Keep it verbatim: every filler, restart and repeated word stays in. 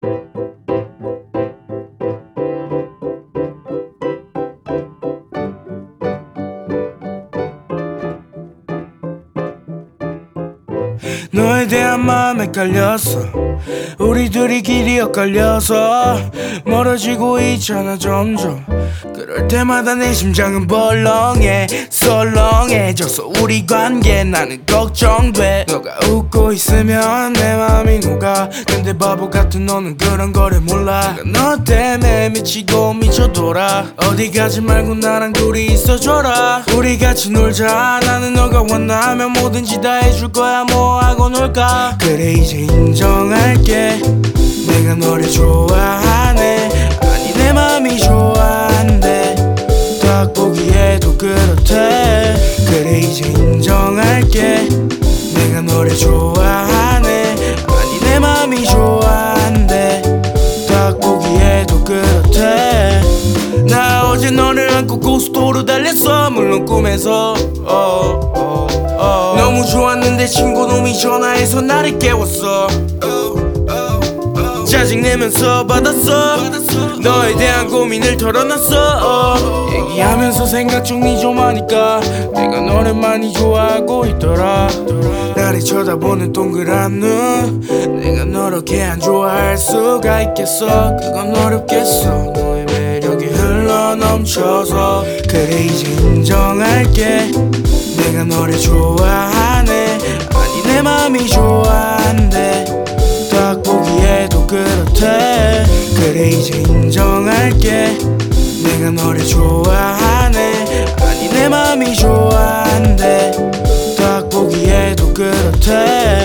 너에 대한 마음에 깔렸어. 우리 둘이 길이 엇갈려서 멀어지고 있잖아 점점. 그럴 때마다 내 심장은 벌렁해. 썰렁해져서 우리 관계 나는 걱정돼. 너가 웃고 있으면 내 맘이 녹아. 근데 바보 같은 너는 그런 거를 몰라. 내가 너 때문에 미치고 미쳐돌아. 어디 가지 말고 나랑 둘이 있어줘라. 우리 같이 놀자. 나는 너가 원하면 뭐든지 다 해줄 거야. 뭐 하고 놀까. 그래 이제 인정할게. 내가 너를 좋아하네. 아니 내 맘이 좋아한대. 딱 보기에도 그렇대. 그래 이제 인정할게. 내가 너를 좋아하네. 아니 내 맘이 좋아한대. 딱 보기에도 그렇대. 나 어제 너를 안고 고속도로 달렸어. 물론 꿈에서 oh, oh, oh. 너무 좋았는데 친구놈이 전화해서 나를 깨웠어. 짜증내면서 받았어. 너에 대한 고민을 털어놨어. 얘기하면서 생각 정리 좀 하니까 내가 너를 많이 좋아하고 있더라. 나를 쳐다보는 동그란 눈. 내가 너를 이렇게 안 좋아할 수가 있겠어. 그건 어렵겠어. 너의 매력이 흘러넘쳐서. 그래 이제 인정할게. 내가 너를 좋아하네. 아니 내 맘이 좋아한대. 딱 보기에도 그렇대. 그래 이제 인정할게. 내가 너를 좋아하네. 아니 내 맘이 좋아한대. 딱 보기에도 그렇대.